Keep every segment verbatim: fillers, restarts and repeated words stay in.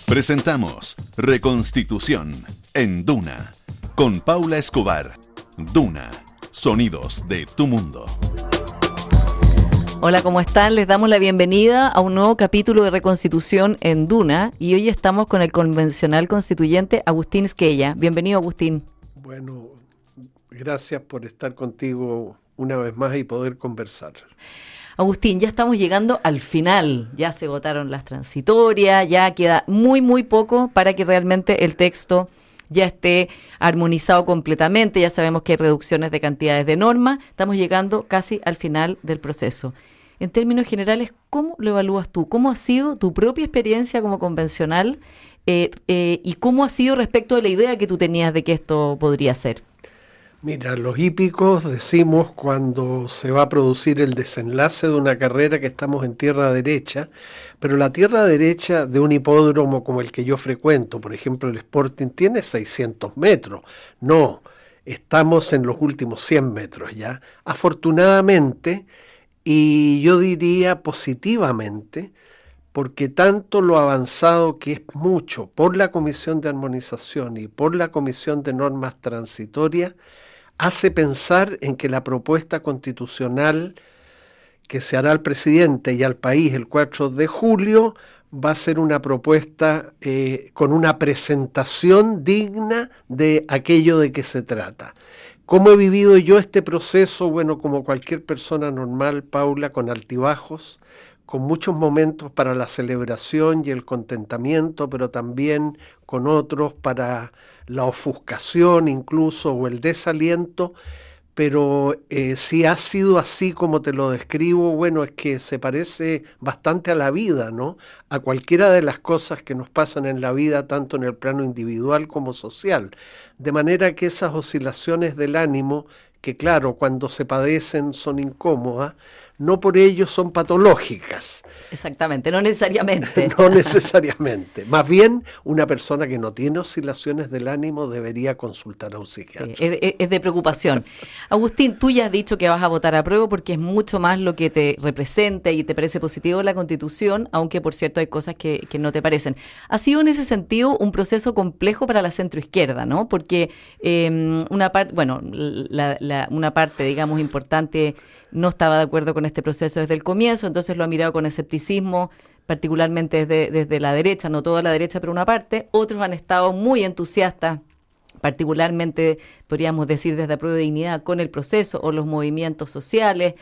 Presentamos Reconstitución en Duna, con Paula Escobar. Duna, sonidos de tu mundo. Hola, ¿cómo están? Les damos la bienvenida a un nuevo capítulo de Reconstitución en Duna y hoy estamos con el convencional constituyente Agustín Esquella. Bienvenido, Agustín. Bueno, gracias por estar contigo una vez más y poder conversar. Agustín, ya estamos llegando al final, ya se votaron las transitorias, ya queda muy muy poco para que realmente el texto ya esté armonizado completamente, ya sabemos que hay reducciones de cantidades de normas, estamos llegando casi al final del proceso. En términos generales, ¿cómo lo evalúas tú? ¿Cómo ha sido tu propia experiencia como convencional eh, eh, y cómo ha sido respecto de la idea que tú tenías de que esto podría ser? Mira, los hípicos decimos cuando se va a producir el desenlace de una carrera que estamos en tierra derecha, pero la tierra derecha de un hipódromo como el que yo frecuento, por ejemplo el Sporting, tiene seiscientos metros. No, estamos en los últimos cien metros ya. Afortunadamente, y yo diría positivamente, porque tanto lo avanzado que es mucho por la Comisión de Armonización y por la Comisión de Normas Transitorias, hace pensar en que la propuesta constitucional que se hará al presidente y al país el cuatro de julio va a ser una propuesta eh, con una presentación digna de aquello de que se trata. ¿Cómo he vivido yo este proceso? Bueno, como cualquier persona normal, Paula, con altibajos, con muchos momentos para la celebración y el contentamiento, pero también con otros para la ofuscación incluso o el desaliento, pero eh, si ha sido así como te lo describo, bueno, es que se parece bastante a la vida, ¿no? A cualquiera de las cosas que nos pasan en la vida, tanto en el plano individual como social. De manera que esas oscilaciones del ánimo, que claro, cuando se padecen son incómodas, no por ello son patológicas. Exactamente, no necesariamente. No necesariamente. Más bien, una persona que no tiene oscilaciones del ánimo debería consultar a un psiquiatra. Sí, es, es de preocupación. Agustín, tú ya has dicho que vas a votar a prueba porque es mucho más lo que te representa y te parece positivo la Constitución, aunque por cierto hay cosas que, que no te parecen. Ha sido en ese sentido un proceso complejo para la centroizquierda, ¿no? Porque eh, una parte, bueno, la, la, una parte, digamos, importante no estaba de acuerdo con este proceso desde el comienzo, entonces lo ha mirado con escepticismo, particularmente desde, desde la derecha, no toda la derecha, pero una parte. Otros han estado muy entusiastas, particularmente, podríamos decir, desde Apruebo Dignidad, con el proceso o los movimientos sociales,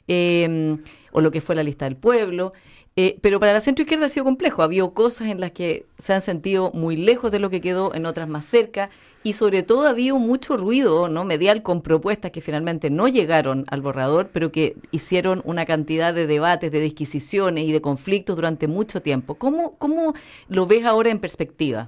eh, o lo que fue la lista del pueblo. Eh, pero para la centroizquierda ha sido complejo. Ha habido cosas en las que se han sentido muy lejos de lo que quedó, en otras más cerca, y sobre todo ha habido mucho ruido, ¿no?, medial con propuestas que finalmente no llegaron al borrador, pero que hicieron una cantidad de debates, de disquisiciones y de conflictos durante mucho tiempo. ¿Cómo, cómo lo ves ahora en perspectiva?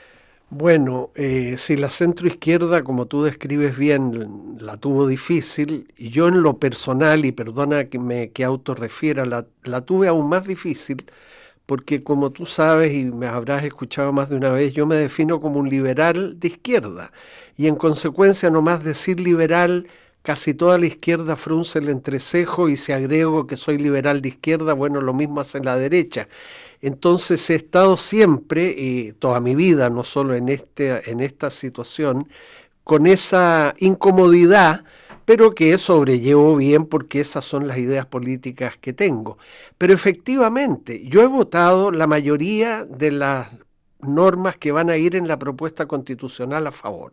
Bueno, eh, si la centroizquierda, como tú describes bien, la tuvo difícil, y yo en lo personal, y perdona que me que autorrefiera, la, la tuve aún más difícil, porque como tú sabes y me habrás escuchado más de una vez, yo me defino como un liberal de izquierda, y en consecuencia nomás decir liberal, casi toda la izquierda frunce el entrecejo, y si agrego que soy liberal de izquierda, bueno, lo mismo hace la derecha. Entonces he estado siempre, eh, toda mi vida, no solo en, este, en esta situación, con esa incomodidad, pero que sobrellevo bien porque esas son las ideas políticas que tengo. Pero efectivamente, yo he votado la mayoría de las normas que van a ir en la propuesta constitucional a favor.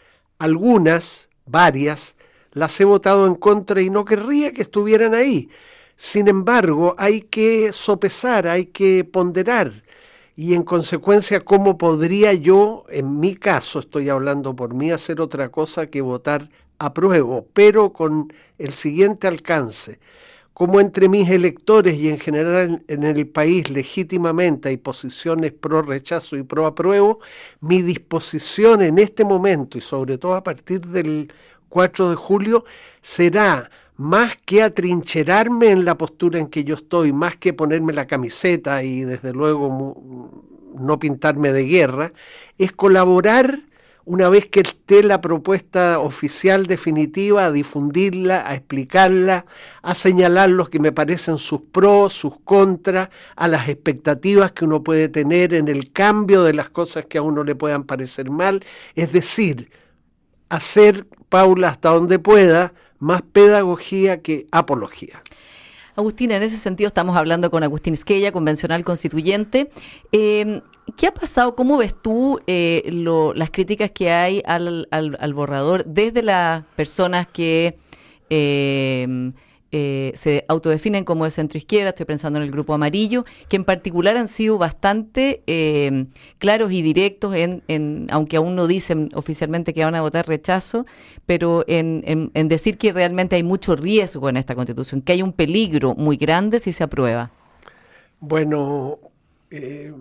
Algunas, varias, las he votado en contra y no querría que estuvieran ahí. Sin embargo, hay que sopesar, hay que ponderar y en consecuencia, ¿cómo podría yo, en mi caso, estoy hablando por mí, hacer otra cosa que votar apruebo, pero con el siguiente alcance? Como entre mis electores y en general en el país legítimamente hay posiciones pro rechazo y pro apruebo, mi disposición en este momento y sobre todo a partir del cuatro de julio será más que atrincherarme en la postura en que yo estoy, más que ponerme la camiseta y desde luego no pintarme de guerra, es colaborar una vez que esté la propuesta oficial definitiva, a difundirla, a explicarla, a señalar los que me parecen sus pros, sus contras, a las expectativas que uno puede tener en el cambio de las cosas que a uno le puedan parecer mal. Es decir, hacer, Paula, hasta donde pueda, más pedagogía que apología. Agustina, en ese sentido estamos hablando con Agustín Esquella, convencional constituyente. Eh, ¿Qué ha pasado? ¿Cómo ves tú eh, lo, las críticas que hay al, al, al borrador desde las personas que eh, eh, se autodefinen como de centroizquierda? Estoy pensando en el Grupo Amarillo, que en particular han sido bastante eh, claros y directos, en, en aunque aún no dicen oficialmente que van a votar rechazo, pero en, en, en decir que realmente hay mucho riesgo en esta Constitución, que hay un peligro muy grande si se aprueba. Bueno, eh,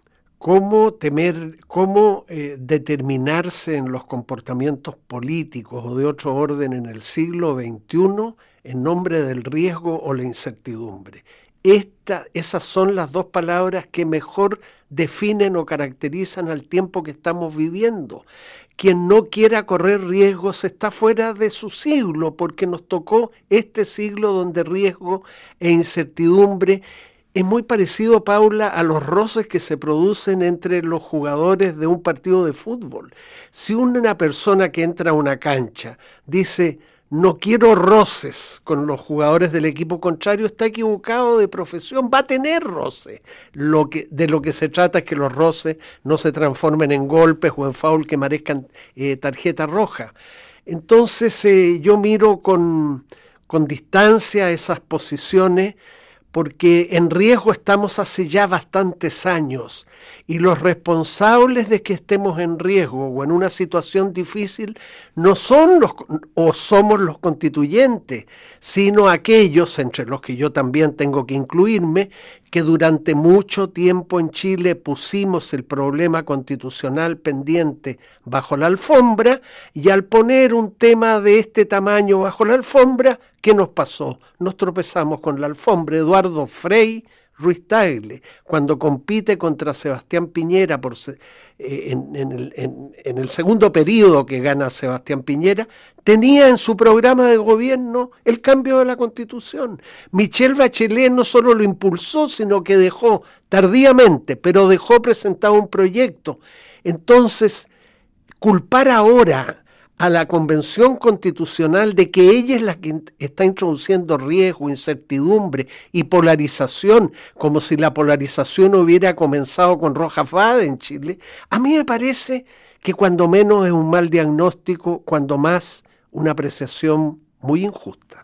¿cómo temer, cómo eh, determinarse en los comportamientos políticos o de otro orden en el siglo veintiuno en nombre del riesgo o la incertidumbre? Esta, esas son las dos palabras que mejor definen o caracterizan al tiempo que estamos viviendo. Quien no quiera correr riesgos está fuera de su siglo, porque nos tocó este siglo donde riesgo e incertidumbre es muy parecido, Paula, a los roces que se producen entre los jugadores de un partido de fútbol. Si una persona que entra a una cancha dice: no quiero roces con los jugadores del equipo contrario, está equivocado de profesión, va a tener roces. Lo que, de lo que se trata es que los roces no se transformen en golpes o en foul que merezcan eh, tarjeta roja. Entonces eh, yo miro con, con distancia esas posiciones, porque en riesgo estamos hace ya bastantes años, y los responsables de que estemos en riesgo o en una situación difícil no son los o somos los constituyentes, sino aquellos, entre los que yo también tengo que incluirme, que durante mucho tiempo en Chile pusimos el problema constitucional pendiente bajo la alfombra, y al poner un tema de este tamaño bajo la alfombra, ¿qué nos pasó? Nos tropezamos con la alfombra. Eduardo Frei Ruiz Tagle, cuando compite contra Sebastián Piñera por, eh, en, en, el, en, en el segundo periodo que gana Sebastián Piñera, tenía en su programa de gobierno el cambio de la Constitución. Michelle Bachelet no solo lo impulsó, sino que dejó tardíamente, pero dejó presentado un proyecto. Entonces, culpar ahora a la Convención Constitucional de que ella es la que está introduciendo riesgo, incertidumbre y polarización, como si la polarización hubiera comenzado con Rojas Vade en Chile, a mí me parece que cuando menos es un mal diagnóstico, cuando más una apreciación muy injusta.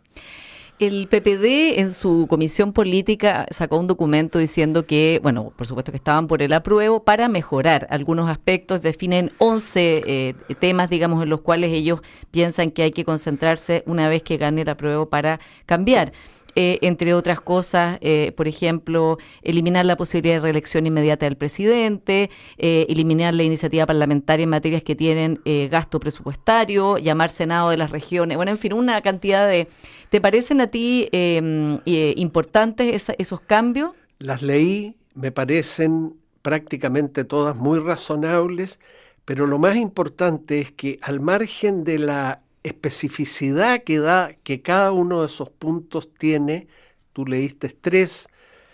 El P P D en su comisión política sacó un documento diciendo que, bueno, por supuesto que estaban por el apruebo para mejorar algunos aspectos. Definen once eh, temas, digamos, en los cuales ellos piensan que hay que concentrarse una vez que gane el apruebo para cambiar. Eh, entre otras cosas, eh, por ejemplo, eliminar la posibilidad de reelección inmediata del presidente, eh, eliminar la iniciativa parlamentaria en materias que tienen eh, gasto presupuestario, llamar Senado de las regiones, bueno, en fin, una cantidad de... ¿Te parecen a ti eh, eh, importantes esa, esos cambios? Las leí, me parecen prácticamente todas muy razonables, pero lo más importante es que al margen de la especificidad que da, que cada uno de esos puntos tiene, tú leíste tres,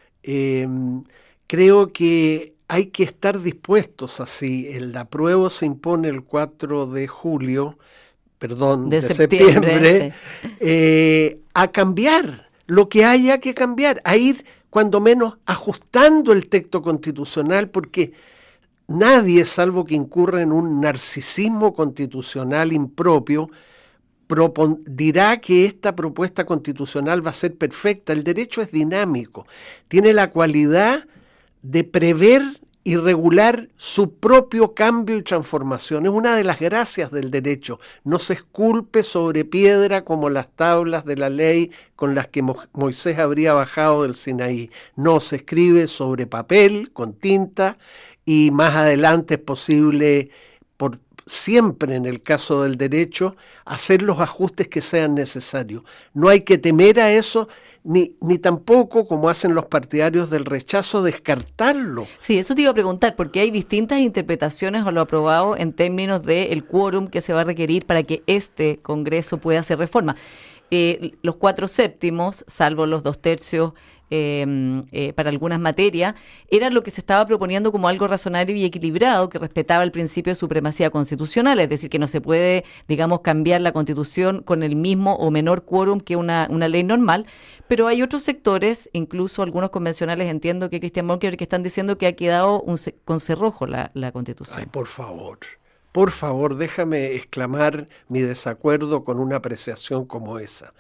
eh, creo que hay que estar dispuestos así. El apruebo se impone el cuatro de julio, perdón, de, de septiembre, septiembre sí. eh, a cambiar lo que haya que cambiar, a ir cuando menos ajustando el texto constitucional, porque nadie, salvo que incurra en un narcisismo constitucional impropio, Propon, dirá que esta propuesta constitucional va a ser perfecta. El derecho es dinámico, tiene la cualidad de prever y regular su propio cambio y transformación. Es una de las gracias del derecho. No se esculpe sobre piedra como las tablas de la ley con las que Mo- Moisés habría bajado del Sinaí. No, se escribe sobre papel, con tinta, y más adelante es posible, por siempre en el caso del derecho, hacer los ajustes que sean necesarios. No hay que temer a eso, ni, ni tampoco, como hacen los partidarios del rechazo, descartarlo. Sí, eso te iba a preguntar, porque hay distintas interpretaciones a lo aprobado en términos del quórum que se va a requerir para que este Congreso pueda hacer reforma. Eh, los cuatro séptimos, salvo los dos tercios eh, eh, para algunas materias, era lo que se estaba proponiendo como algo razonable y equilibrado, que respetaba el principio de supremacía constitucional, es decir, que no se puede, digamos, cambiar la Constitución con el mismo o menor quórum que una, una ley normal, pero hay otros sectores, incluso algunos convencionales, entiendo que Cristian Monkeberg, que están diciendo que ha quedado un, con cerrojo la, la Constitución. Ay, por favor. Por favor, déjame exclamar mi desacuerdo con una apreciación como esa.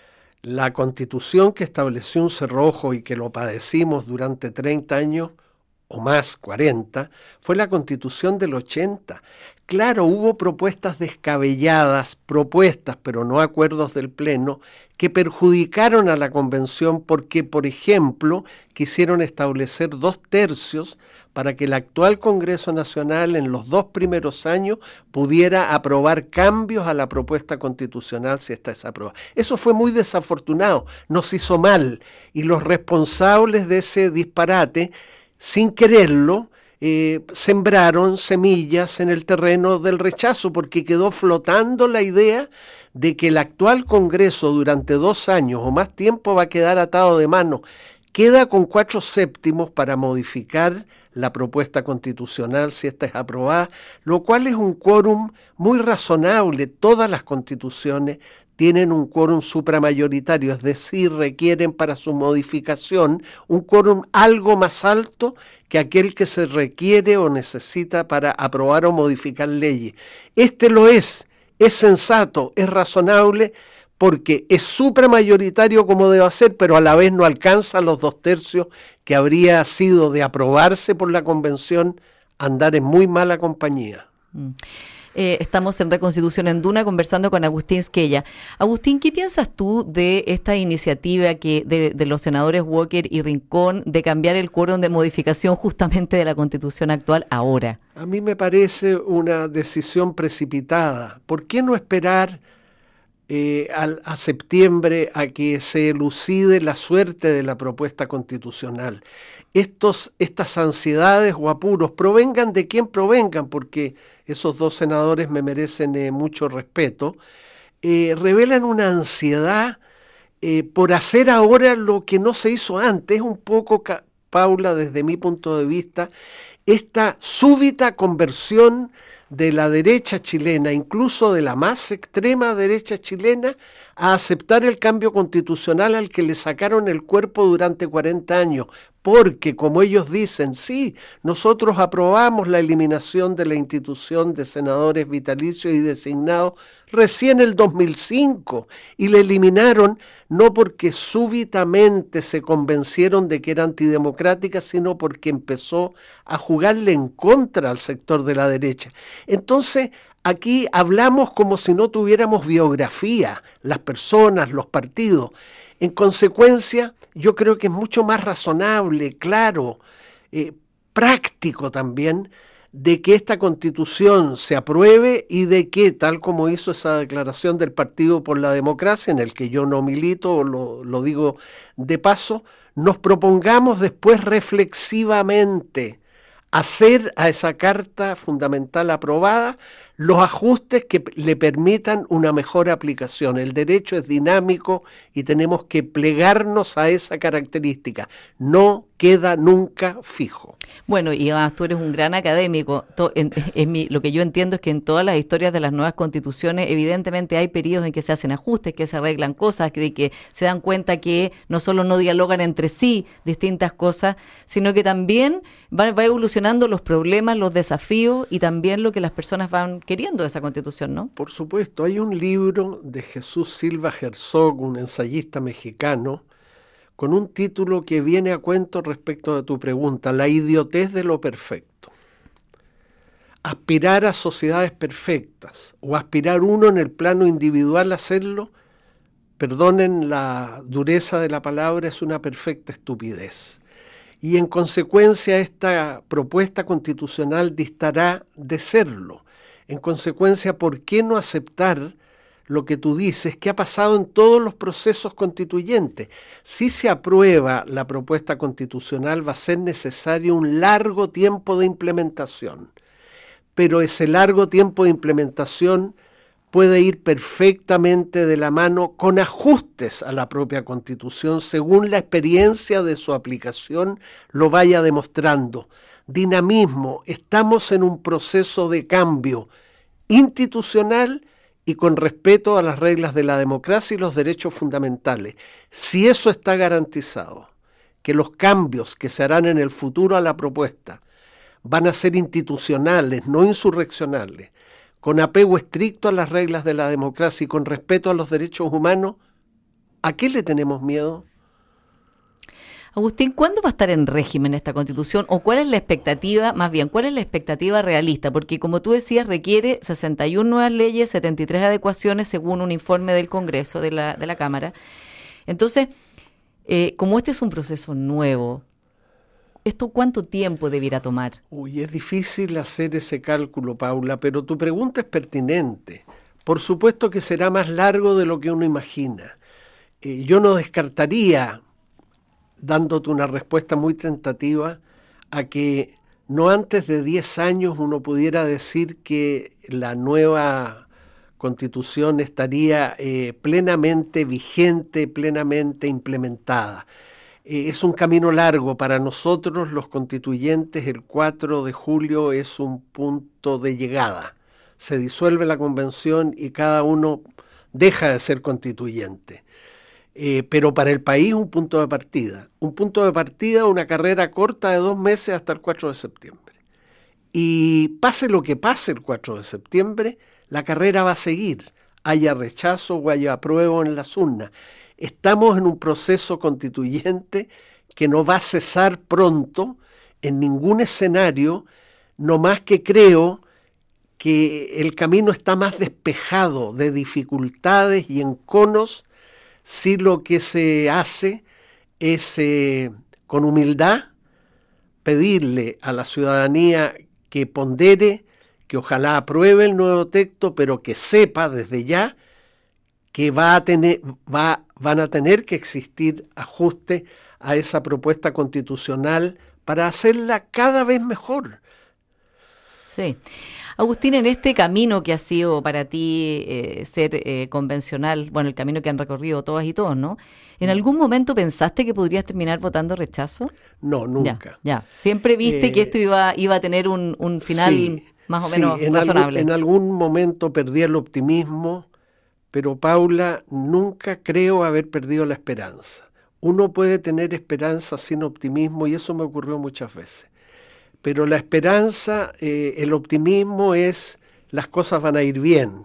La Constitución que estableció un cerrojo y que lo padecimos durante treinta años, o más, cuarenta, fue la Constitución del ochenta. Claro, hubo propuestas descabelladas, propuestas, pero no acuerdos del Pleno, que perjudicaron a la Convención porque, por ejemplo, quisieron establecer dos tercios para que el actual Congreso Nacional en los dos primeros años pudiera aprobar cambios a la propuesta constitucional si esta es aprobada. Eso fue muy desafortunado, nos hizo mal, y los responsables de ese disparate, sin quererlo, eh, sembraron semillas en el terreno del rechazo, porque quedó flotando la idea de que el actual Congreso durante dos años o más tiempo va a quedar atado de mano. Queda con cuatro séptimos para modificar la propuesta constitucional si esta es aprobada, lo cual es un quórum muy razonable. Todas las constituciones tienen un quórum supramayoritario, es decir, requieren para su modificación un quórum algo más alto que aquel que se requiere o necesita para aprobar o modificar leyes. Este lo es, es sensato, es razonable, porque es supramayoritario como debe ser, pero a la vez no alcanza los dos tercios que habría sido de aprobarse por la Convención, andar en muy mala compañía. Mm. Eh, estamos en Reconstitución en Duna conversando con Agustín Squella. Agustín, ¿qué piensas tú de esta iniciativa que de, de los senadores Walker y Rincón de cambiar el quórum de modificación justamente de la Constitución actual ahora? A mí me parece una decisión precipitada. ¿Por qué no esperar Eh, a, a septiembre a que se elucide la suerte de la propuesta constitucional? Estos, estas ansiedades o apuros, provengan de quien provengan, porque esos dos senadores me merecen eh, mucho respeto, eh, revelan una ansiedad eh, por hacer ahora lo que no se hizo antes. Un poco, Paula, desde mi punto de vista, esta súbita conversión de la derecha chilena, incluso de la más extrema derecha chilena, a aceptar el cambio constitucional al que le sacaron el cuerpo durante cuarenta años, porque, como ellos dicen, sí, nosotros aprobamos la eliminación de la institución de senadores vitalicios y designados recién el dos mil cinco, y la eliminaron no porque súbitamente se convencieron de que era antidemocrática, sino porque empezó a jugarle en contra al sector de la derecha. Entonces, aquí hablamos como si no tuviéramos biografía, las personas, los partidos. En consecuencia, yo creo que es mucho más razonable, claro, eh, práctico también, de que esta Constitución se apruebe y de que, tal como hizo esa declaración del Partido por la Democracia, en el que yo no milito, lo, lo digo de paso, nos propongamos después reflexivamente hacer a esa Carta Fundamental aprobada los ajustes que le permitan una mejor aplicación. El derecho es dinámico y tenemos que plegarnos a esa característica. No queda nunca fijo. Bueno, y además tú eres un gran académico. En, en mi, lo que yo entiendo es que en todas las historias de las nuevas constituciones, evidentemente hay periodos en que se hacen ajustes, que se arreglan cosas, que, que se dan cuenta que no solo no dialogan entre sí distintas cosas, sino que también va, va evolucionando los problemas, los desafíos y también lo que las personas van queriendo de esa Constitución, ¿no? Por supuesto, hay un libro de Jesús Silva Herzog, un ensayista mexicano, con un título que viene a cuento respecto de tu pregunta, La idiotez de lo perfecto. Aspirar a sociedades perfectas o aspirar uno en el plano individual a hacerlo, perdonen la dureza de la palabra, es una perfecta estupidez. Y en consecuencia esta propuesta constitucional distará de serlo. En consecuencia, ¿por qué no aceptar lo que tú dices, que ha pasado en todos los procesos constituyentes. Si se aprueba la propuesta constitucional, va a ser necesario un largo tiempo de implementación, pero ese largo tiempo de implementación puede ir perfectamente de la mano con ajustes a la propia Constitución según la experiencia de su aplicación lo vaya demostrando. Dinamismo, estamos en un proceso de cambio institucional y con respeto a las reglas de la democracia y los derechos fundamentales. Si eso está garantizado, que los cambios que se harán en el futuro a la propuesta van a ser institucionales, no insurreccionales, con apego estricto a las reglas de la democracia y con respeto a los derechos humanos, ¿a qué le tenemos miedo? Agustín, ¿cuándo va a estar en régimen esta Constitución? ¿O cuál es la expectativa, más bien, cuál es la expectativa realista? Porque como tú decías, requiere sesenta y una nuevas leyes, setenta y tres adecuaciones según un informe del Congreso, de la, de la Cámara. Entonces, eh, como este es un proceso nuevo, ¿esto cuánto tiempo debiera tomar? Uy, es difícil hacer ese cálculo, Paula, pero tu pregunta es pertinente. Por supuesto que será más largo de lo que uno imagina. Eh, yo no descartaría, dándote una respuesta muy tentativa, a que no antes de diez años uno pudiera decir que la nueva Constitución estaría eh, plenamente vigente, plenamente implementada. Eh, es un camino largo. Para nosotros los constituyentes el cuatro de julio es un punto de llegada. Se disuelve la convención y cada uno deja de ser constituyente. Eh, pero para el país un punto de partida. Un punto de partida, una carrera corta de dos meses hasta el cuatro de septiembre. Y pase lo que pase el cuatro de septiembre, la carrera va a seguir, haya rechazo o haya apruebo en las urnas. Estamos en un proceso constituyente que no va a cesar pronto en ningún escenario, no más que creo que el camino está más despejado de dificultades y enconos si lo que se hace es eh, con humildad pedirle a la ciudadanía que pondere, que ojalá apruebe el nuevo texto, pero que sepa desde ya que va a tener, va, van a tener que existir ajustes a esa propuesta constitucional para hacerla cada vez mejor. Sí. Agustín, en este camino que ha sido para ti eh, ser eh, convencional, bueno, el camino que han recorrido todas y todos, ¿no? ¿En algún momento pensaste que podrías terminar votando rechazo? No, nunca. Ya, ya. Siempre viste eh, que esto iba, iba a tener un, un final sí, más o sí, menos en razonable. Algún, en algún momento perdí el optimismo, pero Paula, nunca creo haber perdido la esperanza. Uno puede tener esperanza sin optimismo y eso me ocurrió muchas veces. Pero la esperanza, eh, el optimismo es las cosas van a ir bien.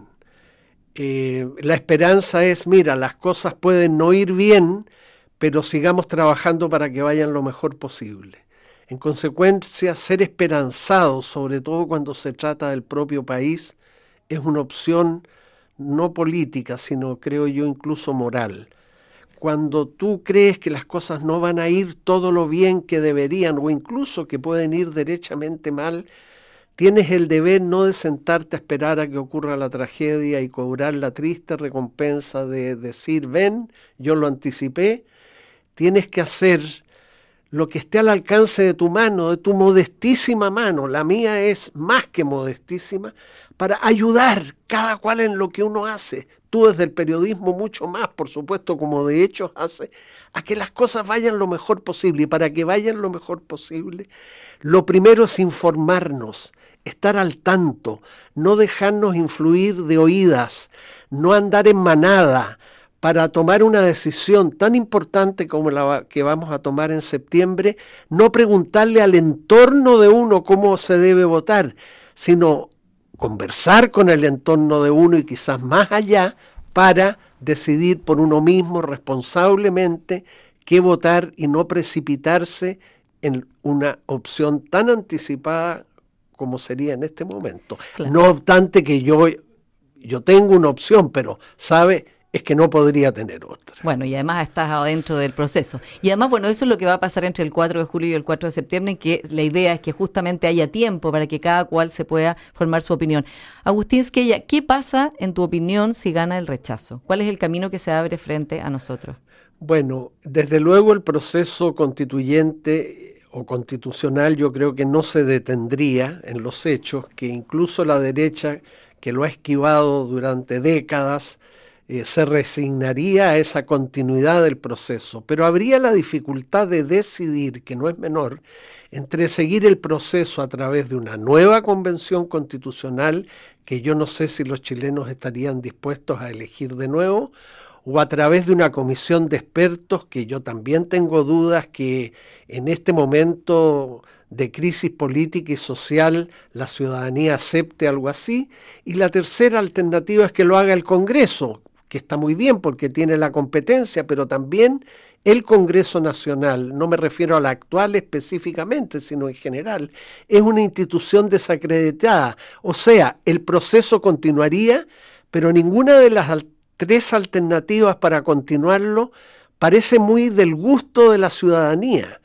Eh, la esperanza es, mira, las cosas pueden no ir bien, pero sigamos trabajando para que vayan lo mejor posible. En consecuencia, ser esperanzado, sobre todo cuando se trata del propio país, es una opción no política, sino creo yo incluso moral. Cuando tú crees que las cosas no van a ir todo lo bien que deberían o incluso que pueden ir derechamente mal, tienes el deber no de sentarte a esperar a que ocurra la tragedia y cobrar la triste recompensa de decir, ven, yo lo anticipé. Tienes que hacer lo que esté al alcance de tu mano, de tu modestísima mano. La mía es más que modestísima, para ayudar cada cual en lo que uno hace. Tú desde el periodismo mucho más, por supuesto, como de hecho hace, a que las cosas vayan lo mejor posible. Y para que vayan lo mejor posible, lo primero es informarnos, estar al tanto, no dejarnos influir de oídas, no andar en manada para tomar una decisión tan importante como la que vamos a tomar en septiembre, no preguntarle al entorno de uno cómo se debe votar, sino conversar con el entorno de uno y quizás más allá para decidir por uno mismo responsablemente qué votar y no precipitarse en una opción tan anticipada como sería en este momento. Claro. No obstante que yo, yo tengo una opción, pero, ¿sabe? es que no podría tener otra. Bueno, y además estás adentro del proceso. Y además, bueno, eso es lo que va a pasar entre el cuatro de julio y el cuatro de septiembre, que la idea es que justamente haya tiempo para que cada cual se pueda formar su opinión. Agustín Squella, ¿qué pasa, en tu opinión, si gana el rechazo? ¿Cuál es el camino que se abre frente a nosotros? Bueno, desde luego el proceso constituyente o constitucional yo creo que no se detendría en los hechos, que incluso la derecha, que lo ha esquivado durante décadas, eh, se resignaría a esa continuidad del proceso, pero habría la dificultad de decidir, que no es menor, entre seguir el proceso a través de una nueva convención constitucional, que yo no sé si los chilenos estarían dispuestos a elegir de nuevo, o a través de una comisión de expertos, que yo también tengo dudas que en este momento de crisis política y social la ciudadanía acepte algo así. Y la tercera alternativa es que lo haga el Congreso, que está muy bien porque tiene la competencia, pero también el Congreso Nacional, no me refiero a la actual específicamente, sino en general, es una institución desacreditada. O sea, el proceso continuaría, pero ninguna de las alternativas tres alternativas para continuarlo parece muy del gusto de la ciudadanía.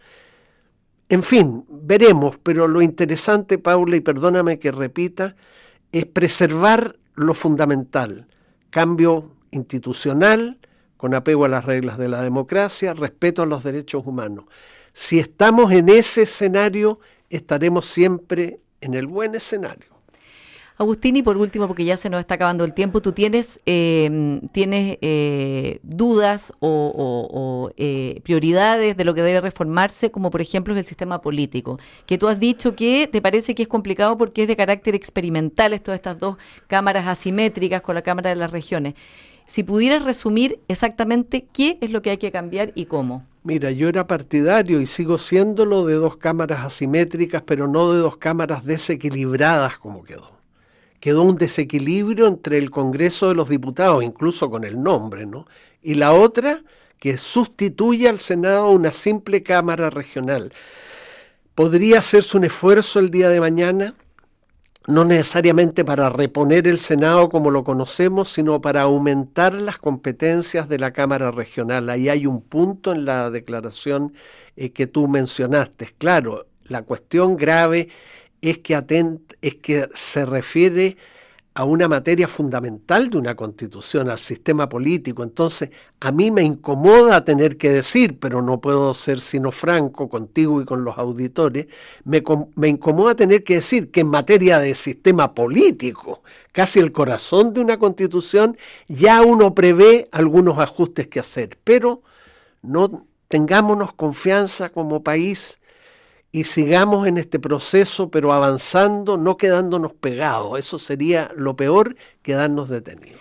En fin, veremos, pero lo interesante, Paula, y perdóname que repita, es preservar lo fundamental, cambio institucional, con apego a las reglas de la democracia, respeto a los derechos humanos. Si estamos en ese escenario, estaremos siempre en el buen escenario. Agustín, y por último, porque ya se nos está acabando el tiempo, ¿tú tienes, eh, tienes eh, dudas o, o, o eh, prioridades de lo que debe reformarse, como por ejemplo es el sistema político? Que tú has dicho que te parece que es complicado porque es de carácter experimental, esto de estas dos cámaras asimétricas con la Cámara de las Regiones. Si pudieras resumir exactamente qué es lo que hay que cambiar y cómo. Mira, yo era partidario y sigo siéndolo de dos cámaras asimétricas, pero no de dos cámaras desequilibradas como quedó. Quedó un desequilibrio entre el Congreso de los Diputados, incluso con el nombre, ¿no? Y la otra, que sustituye al Senado a una simple Cámara Regional. ¿Podría hacerse un esfuerzo el día de mañana? No necesariamente para reponer el Senado como lo conocemos, sino para aumentar las competencias de la Cámara Regional. Ahí hay un punto en la declaración eh, que tú mencionaste. Claro, la cuestión grave es que, atent, es que se refiere a una materia fundamental de una constitución, al sistema político. Entonces, a mí me incomoda tener que decir, pero no puedo ser sino franco contigo y con los auditores, me, me incomoda tener que decir que en materia de sistema político, casi el corazón de una constitución, ya uno prevé algunos ajustes que hacer. Pero no tengámonos confianza como país y sigamos en este proceso, pero avanzando, no quedándonos pegados. Eso sería lo peor, quedarnos detenidos.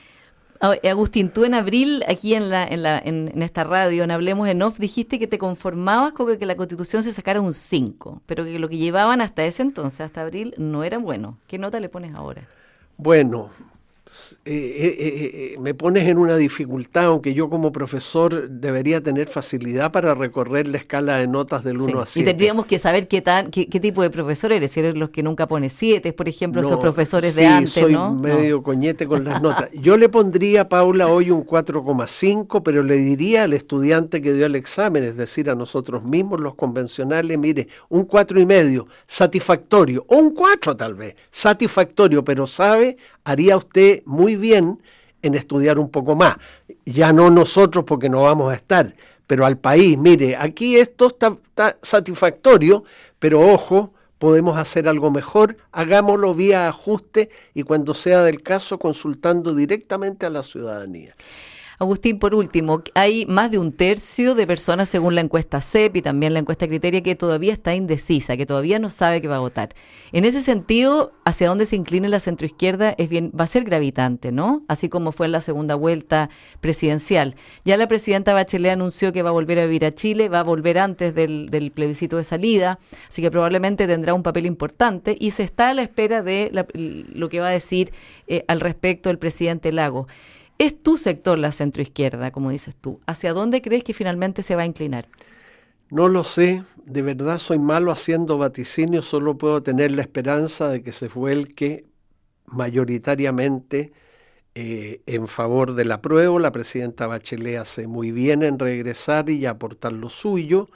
Agustín, tú en abril, aquí en, la, en, la, en, en esta radio, en Hablemos en Off, dijiste que te conformabas con que la Constitución se sacara un cinco, pero que lo que llevaban hasta ese entonces, hasta abril, no era bueno. ¿Qué nota le pones ahora? Bueno, eh, eh, eh, me pones en una dificultad, aunque yo como profesor debería tener facilidad para recorrer la escala de notas del uno sí, a siete. Y tendríamos que saber qué, tan, qué, qué tipo de profesor eres, si eres los que nunca pones siete, por ejemplo, no, esos profesores sí, de antes, soy ¿no? medio no. coñete con las notas. Yo le pondría, Paula, hoy un cuatro coma cinco, pero le diría al estudiante que dio el examen, es decir, a nosotros mismos, los convencionales, mire, un cuatro y medio, satisfactorio, o un cuatro tal vez, satisfactorio, pero sabe, haría usted muy bien en estudiar un poco más. Ya no nosotros porque no vamos a estar, pero al país, mire, aquí esto está, está satisfactorio, pero ojo, podemos hacer algo mejor, hagámoslo vía ajuste y cuando sea del caso consultando directamente a la ciudadanía. Agustín, por último, hay más de un tercio de personas, según la encuesta C E P y también la encuesta Criteria, que todavía está indecisa, que todavía no sabe que va a votar. En ese sentido, hacia dónde se incline la centroizquierda es bien, va a ser gravitante, ¿no? Así como fue en la segunda vuelta presidencial. Ya la presidenta Bachelet anunció que va a volver a vivir a Chile, va a volver antes del, del plebiscito de salida, así que probablemente tendrá un papel importante y se está a la espera de la, lo que va a decir eh, al respecto el presidente Lagos. Es tu sector la centroizquierda, como dices tú. ¿Hacia dónde crees que finalmente se va a inclinar? No lo sé, de verdad soy malo haciendo vaticinios, solo puedo tener la esperanza de que se vuelque mayoritariamente eh, en favor del apruebo. La presidenta Bachelet hace muy bien en regresar y aportar lo suyo.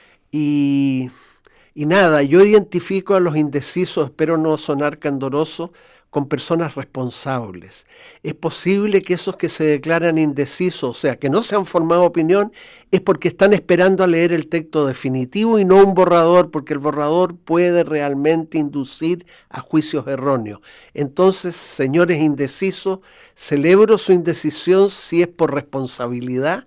Y, y nada, yo identifico a los indecisos, espero no sonar candoroso, con personas responsables. Es posible que esos que se declaran indecisos, o sea, que no se han formado opinión, es porque están esperando a leer el texto definitivo y no un borrador, porque el borrador puede realmente inducir a juicios erróneos. Entonces, señores indecisos, celebro su indecisión si es por responsabilidad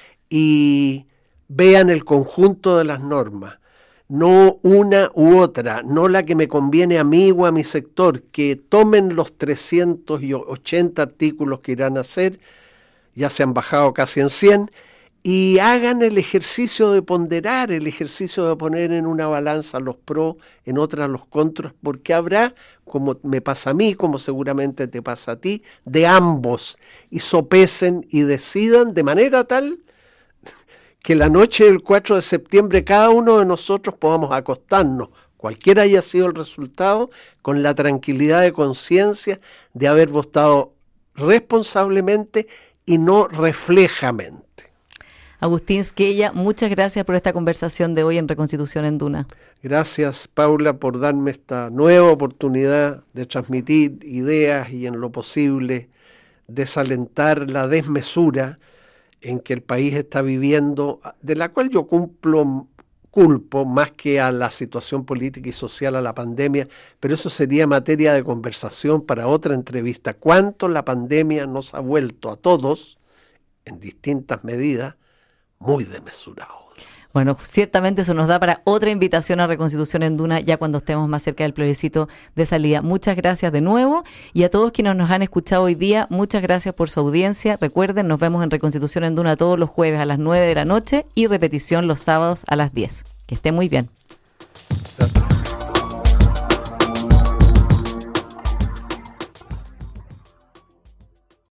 y vean el conjunto de las normas. No una u otra, no la que me conviene a mí o a mi sector, que tomen los trescientos ochenta artículos que irán a hacer, ya se han bajado casi en cien, y hagan el ejercicio de ponderar, el ejercicio de poner en una balanza los pros, en otra los contras, porque habrá, como me pasa a mí, como seguramente te pasa a ti, de ambos, y sopesen y decidan de manera tal que la noche del cuatro de septiembre cada uno de nosotros podamos acostarnos, cualquiera haya sido el resultado, con la tranquilidad de conciencia de haber votado responsablemente y no reflejamente. Agustín Squella, muchas gracias por esta conversación de hoy en Reconstitución en Duna. Gracias, Paula, por darme esta nueva oportunidad de transmitir ideas y en lo posible desalentar la desmesura en que el país está viviendo, de la cual yo cumplo, culpo más que a la situación política y social, a la pandemia, pero eso sería materia de conversación para otra entrevista. ¿Cuánto la pandemia nos ha vuelto a todos, en distintas medidas, muy desmesurados? Bueno, ciertamente eso nos da para otra invitación a Reconstitución en Duna, ya cuando estemos más cerca del plebiscito de salida. Muchas gracias de nuevo, y a todos quienes nos han escuchado hoy día, muchas gracias por su audiencia. Recuerden, nos vemos en Reconstitución en Duna todos los jueves a las nueve de la noche y repetición los sábados a las diez. Que esté muy bien.